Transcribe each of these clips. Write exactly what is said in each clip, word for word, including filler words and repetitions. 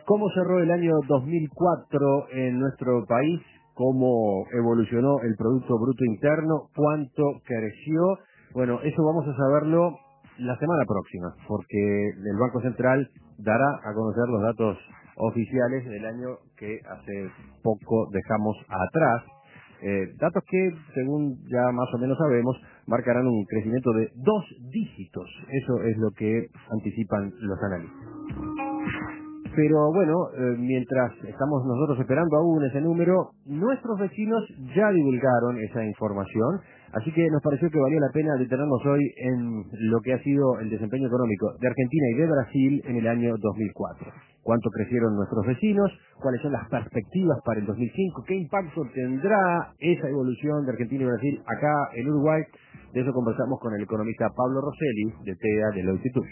¿Cómo cerró el año dos mil cuatro en nuestro país? ¿Cómo evolucionó el Producto Bruto Interno? ¿Cuánto creció? Bueno, eso vamos a saberlo la semana próxima, porque el Banco Central dará a conocer los datos oficiales del año que hace poco dejamos atrás. Eh, datos que, según ya más o menos sabemos, marcarán un crecimiento de dos dígitos. Eso es lo que anticipan los analistas. Pero bueno, eh, mientras estamos nosotros esperando aún ese número, nuestros vecinos ya divulgaron esa información, así que nos pareció que valía la pena detenernos hoy en lo que ha sido el desempeño económico de Argentina y de Brasil en el año dos mil cuatro. ¿Cuánto crecieron nuestros vecinos? ¿Cuáles son las perspectivas para el dos mil cinco? ¿Qué impacto tendrá esa evolución de Argentina y Brasil acá en Uruguay? De eso conversamos con el economista Pablo Rosselli, de T E A Deloitte Touche.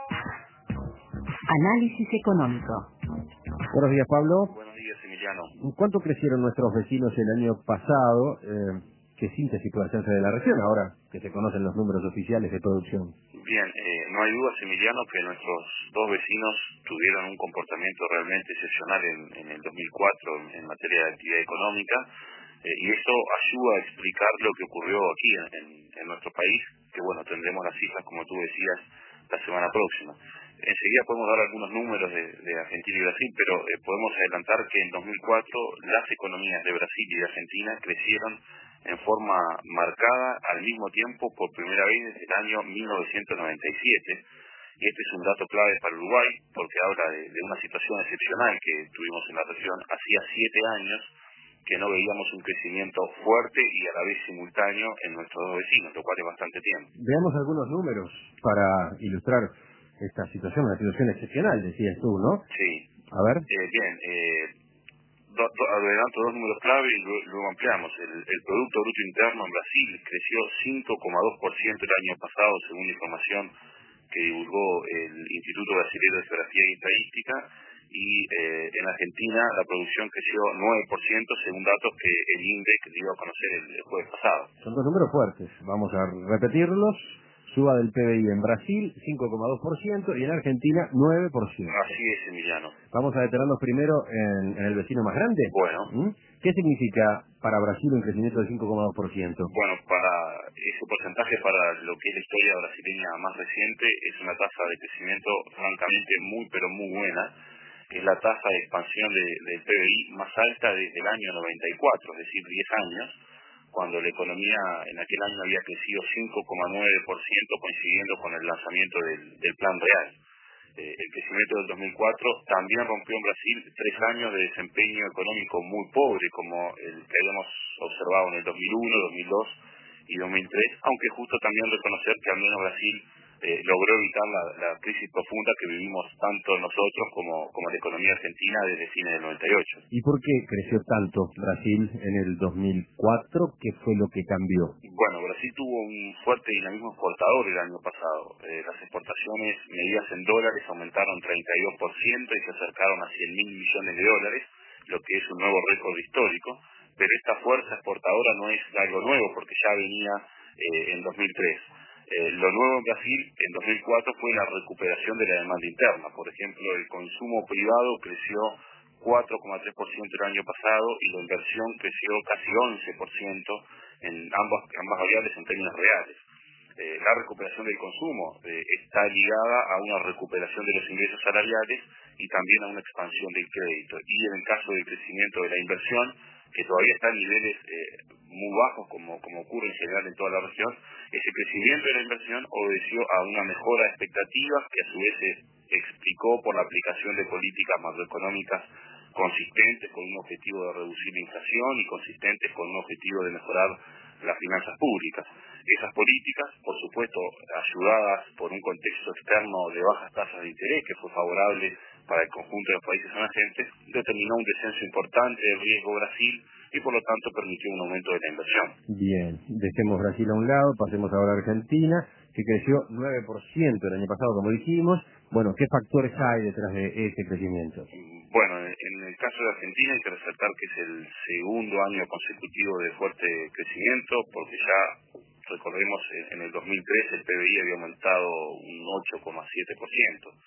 Análisis económico. Buenos días, Pablo. Buenos días, Emiliano. ¿Cuánto crecieron nuestros vecinos el año pasado? Eh, ¿Qué síntesis puede hacerse de la región ahora que se conocen los números oficiales de producción? Bien, eh, no hay dudas, Emiliano, que nuestros dos vecinos tuvieron un comportamiento realmente excepcional en, en el dos mil cuatro en, en materia de actividad económica, eh, y esto ayuda a explicar lo que ocurrió aquí en, en, en nuestro país, que bueno, tendremos las cifras, como tú decías, la semana próxima. Enseguida podemos dar algunos números de, de Argentina y Brasil, pero eh, podemos adelantar que en dos mil cuatro las economías de Brasil y de Argentina crecieron en forma marcada al mismo tiempo por primera vez desde el año mil novecientos noventa y siete. Y este es un dato clave para Uruguay porque habla de, de una situación excepcional que tuvimos en la región. Hacía siete años que no veíamos un crecimiento fuerte y a la vez simultáneo en nuestros dos vecinos, lo cual es bastante tiempo. Veamos algunos números para ilustrar esta situación, una situación excepcional, decías tú, ¿no? Sí. A ver. Eh, bien, eh, do, do, adelanto dos números clave y luego, luego ampliamos. El, el Producto Bruto Interno en Brasil creció cinco coma dos por ciento el año pasado, según la información que divulgó el Instituto Brasileño de Geografía y Estadística, y eh, en Argentina la producción creció nueve por ciento, según datos que el INDEC dio a conocer el, el jueves pasado. Son dos números fuertes, vamos a repetirlos. Suba del P B I en Brasil, cinco coma dos por ciento, y en Argentina, nueve por ciento. Así es, Emiliano. Vamos a detenernos primero en, en el vecino más grande. Bueno. ¿Mm? ¿Qué significa para Brasil un crecimiento de cinco coma dos por ciento? Bueno, para ese porcentaje, para lo que es la historia brasileña más reciente, es una tasa de crecimiento francamente muy, pero muy buena. Es la tasa de expansión de, del P B I más alta desde el año noventa y cuatro, es decir, diez años, cuando la economía en aquel año había crecido cinco coma nueve por ciento, coincidiendo con el lanzamiento del, del Plan Real. Eh, el crecimiento del dos mil cuatro también rompió en Brasil tres años de desempeño económico muy pobre, como el que habíamos observado en el dos mil uno, dos mil dos y dos mil tres, aunque justo también reconocer que al menos Brasil eh, logró evitar la, la crisis profunda que vivimos tanto nosotros como, como la economía argentina desde fines del noventa y ocho. ¿Y por qué creció tanto Brasil en el dos mil cuatro? ¿Qué fue lo que cambió? Bueno, Brasil tuvo un fuerte dinamismo exportador el año pasado. Eh, las exportaciones medidas en dólares aumentaron treinta y dos por ciento y se acercaron a cien mil millones de dólares, lo que es un nuevo récord histórico. Pero esta fuerza exportadora no es algo nuevo porque ya venía eh, en dos mil tres. Eh, lo nuevo en Brasil en dos mil cuatro fue la recuperación de la demanda interna. Por ejemplo, el consumo privado creció cuatro coma tres por ciento el año pasado y la inversión creció casi once por ciento en ambas, ambas variables en términos reales. Eh, la recuperación del consumo eh, está ligada a una recuperación de los ingresos salariales y también a una expansión del crédito. Y en el caso del crecimiento de la inversión, que todavía está en niveles eh, muy bajos, como, como ocurre en general en toda la región, ese crecimiento de la inversión obedeció a una mejora de expectativas que a su vez se explicó por la aplicación de políticas macroeconómicas consistentes con un objetivo de reducir la inflación y consistentes con un objetivo de mejorar las finanzas públicas. Esas políticas, por supuesto, ayudadas por un contexto externo de bajas tasas de interés que fue favorable para el conjunto de los países emergentes, determinó un descenso importante del riesgo Brasil y por lo tanto permitió un aumento de la inversión. Bien, dejemos Brasil a un lado, pasemos ahora a Argentina, que creció nueve por ciento el año pasado, como dijimos. Bueno, ¿qué factores hay detrás de ese crecimiento? Bueno, en el caso de Argentina hay que resaltar que es el segundo año consecutivo de fuerte crecimiento, porque ya, recordemos, en el dos mil tres el P B I había aumentado un ocho coma siete por ciento.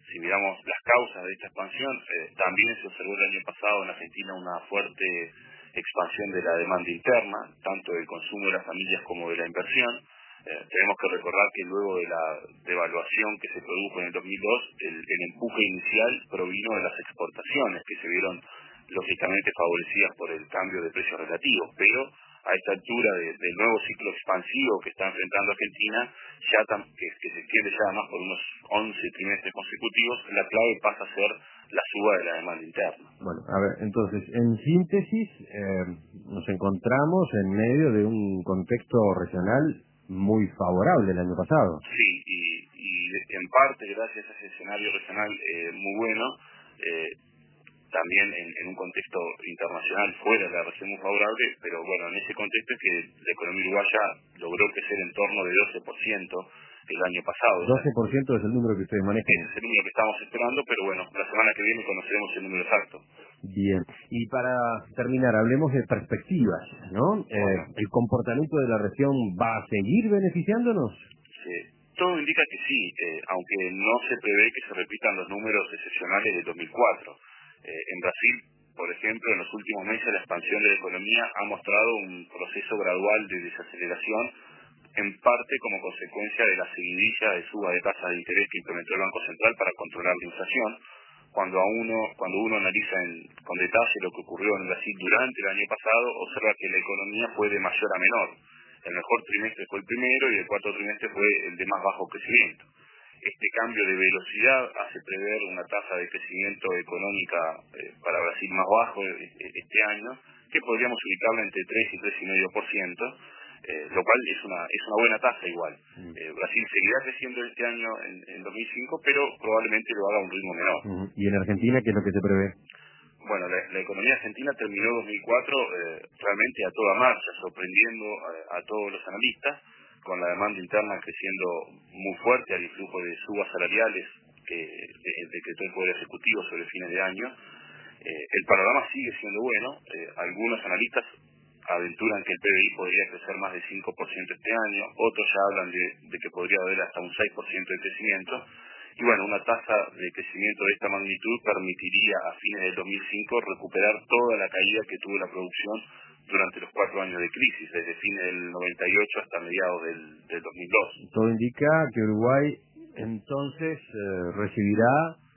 si miramos las causas de esta expansión, eh, también se observó el año pasado en Argentina una fuerte expansión de la demanda interna, tanto del consumo de las familias como de la inversión. Eh, tenemos que recordar que luego de la devaluación que se produjo en el dos mil dos, el, el empuje inicial provino de las exportaciones, que se vieron lógicamente favorecidas por el cambio de precios relativos, pero a esta altura de, del nuevo ciclo expansivo que está enfrentando Argentina, ya tam, que, que se extiende ya además por unos once trimestres consecutivos, la clave pasa a ser la suba de la demanda interna. Bueno, a ver, entonces, en síntesis, eh, nos encontramos en medio de un contexto regional muy favorable el año pasado. Sí, y, y en parte gracias a ese escenario regional eh, muy bueno, eh, también en, en un contexto internacional fuera de la región muy favorable, pero bueno, en ese contexto es que la economía uruguaya logró crecer en torno de doce por ciento el año pasado. doce por ciento es el número que ustedes manejan. Ese es el número que estamos esperando, pero bueno, la semana que viene conoceremos el número exacto. Bien, y para terminar, hablemos de perspectivas, ¿no? Eh, Bueno. ¿El comportamiento de la región va a seguir beneficiándonos? Sí. Todo indica que sí, eh, aunque no se prevé que se repitan los números excepcionales del dos mil cuatro. Eh, en Brasil, por ejemplo, en los últimos meses la expansión de la economía ha mostrado un proceso gradual de desaceleración, en parte como consecuencia de la seguidilla de suba de tasas de interés que implementó el Banco Central para controlar la inflación. Cuando a uno, cuando uno analiza en, con detalle lo que ocurrió en Brasil durante el año pasado, observa que la economía fue de mayor a menor. El mejor trimestre fue el primero y el cuarto trimestre fue el de más bajo crecimiento. Este cambio de velocidad hace prever una tasa de crecimiento económica eh, para Brasil más bajo eh, este año, que podríamos ubicarla entre tres y tres coma cinco por ciento, eh, lo cual es una es una buena tasa igual. Eh, Brasil seguirá creciendo este año en, en dos mil cinco, pero probablemente lo haga a un ritmo menor. Uh-huh. ¿Y en Argentina qué es lo que se prevé? Bueno, la, la economía argentina terminó dos mil cuatro eh, realmente a toda marcha, sorprendiendo a, a todos los analistas, con la demanda interna creciendo muy fuerte al influjo de subas salariales que de- decretó el Poder Ejecutivo sobre fines de año. Eh, el panorama sigue siendo bueno. Eh, algunos analistas aventuran que el P B I podría crecer más de cinco por ciento este año, otros ya hablan de, de que podría haber hasta un seis por ciento de crecimiento. Y bueno, una tasa de crecimiento de esta magnitud permitiría a fines del dos mil cinco recuperar toda la caída que tuvo la producción durante los cuatro años de crisis, desde fines del noventa y ocho hasta mediados del, del dos mil dos. Todo indica que Uruguay entonces eh, recibirá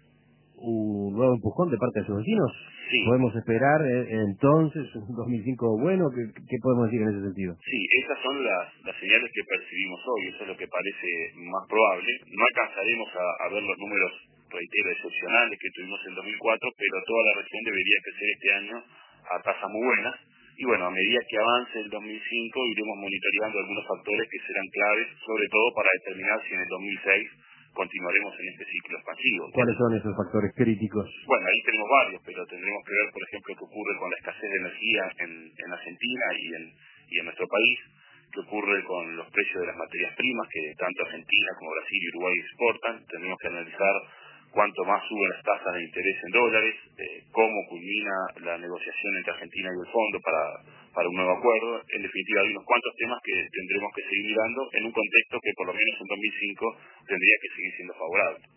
un nuevo empujón de parte de sus vecinos. Sí. ¿Podemos esperar eh, entonces un dos mil cinco bueno? ¿Qué, qué podemos decir en ese sentido? Sí, esas son las, las señales que percibimos hoy, eso es lo que parece más probable. No alcanzaremos a, a ver los números, reitero, excepcionales que tuvimos en dos mil cuatro, pero toda la región debería crecer este año a tasas muy buenas. Y bueno, a medida que avance el dos mil cinco iremos monitoreando algunos factores que serán claves, sobre todo para determinar si en el dos mil seis continuaremos en este ciclo expansivo. ¿Cuáles son esos factores críticos? Bueno, ahí tenemos varios, pero tendremos que ver, por ejemplo, qué ocurre con la escasez de energía en, en Argentina y en, y en nuestro país, qué ocurre con los precios de las materias primas que tanto Argentina como Brasil y Uruguay exportan. Tendremos que analizar cuánto más suben las tasas de interés en dólares, eh, cómo culmina la negociación entre Argentina y el Fondo para, para un nuevo acuerdo. En definitiva, hay unos cuantos temas que tendremos que seguir mirando en un contexto que por lo menos en dos mil cinco tendría que seguir siendo favorable.